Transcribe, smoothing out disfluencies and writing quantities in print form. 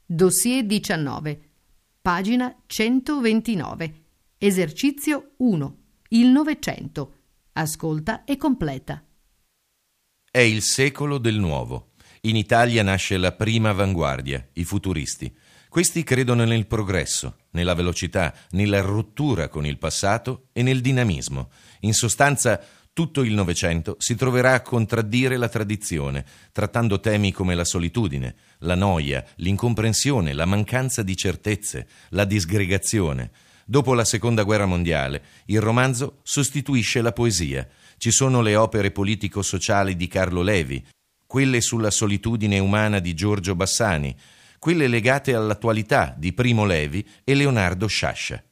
Dossier 19, pagina 129, esercizio 1, il Novecento. Ascolta e completa. È il secolo del nuovo. In Italia nasce la prima avanguardia, i futuristi. Questi credono nel progresso, nella velocità, nella rottura con il passato e nel dinamismo. In sostanza, tutto il Novecento si troverà a contraddire la tradizione, trattando temi come la solitudine, la noia, l'incomprensione, la mancanza di certezze, la disgregazione. Dopo la Seconda Guerra Mondiale, il romanzo sostituisce la poesia. Ci sono le opere politico-sociali di Carlo Levi, quelle sulla solitudine umana di Giorgio Bassani, quelle legate all'attualità di Primo Levi e Leonardo Sciascia.